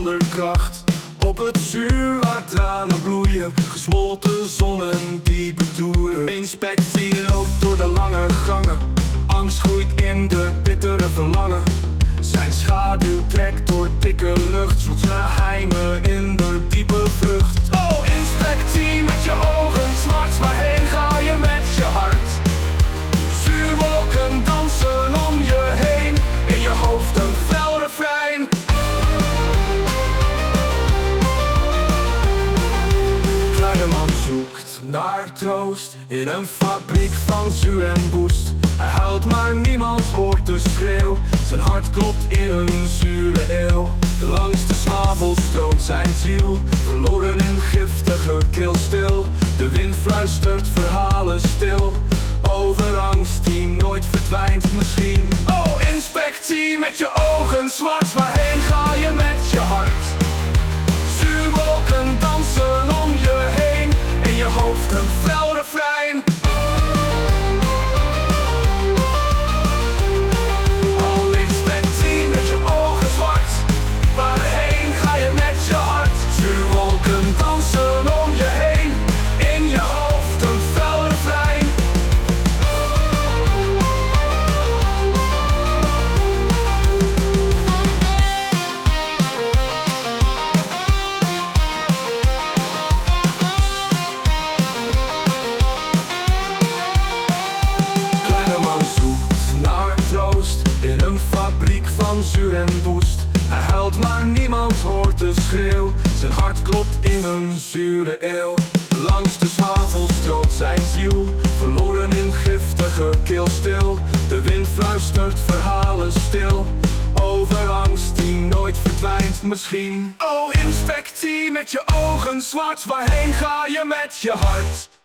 zonder kracht. Op het zuur waar tranen bloeien, gesmolten zonnen die bedoelen. Inspectie loopt door de lange gangen, angst groeit in de bittere verlangen. Zijn schaduw trekt door dikke lucht, zoekt geheimen in de diepe vlucht. Oh, inspectie met je ogen zwart, waarheen ga je met je hart? Vuurwolken dansen om je heen, in je hoofd een fel refrein. Kleine man zoekt naar troost in een fabriek van zuur en woest. Hij huilt maar niemand hoort de schreeuw, zijn hart klopt in een zure eeuw. Langs de snavel stroomt zijn ziel, verloren in giftige kil stil. De wind fluistert verhalen stil, over angst die nooit verdwijnt misschien. Oh, inspectie met je ogen zwart, waarheen ga je met je hart? Zuurwolken dansen om je heen, in je hoofd een fel refrein. Oh, inspectie met je ogen zwart, waarheen ga je met je hart? Zuurwolken dansen om je heen, in je hoofd een fel refrein. In een fabriek van zuur en woest. Hij huilt maar niemand hoort de schreeuw, zijn hart klopt in een zure eeuw. Langs de zwavel stroomt zijn ziel, verloren in giftige kil stil. De wind fluistert verhalen stil, over angst die nooit verdwijnt misschien. Oh, inspectie met je ogen zwart, waarheen ga je met je hart?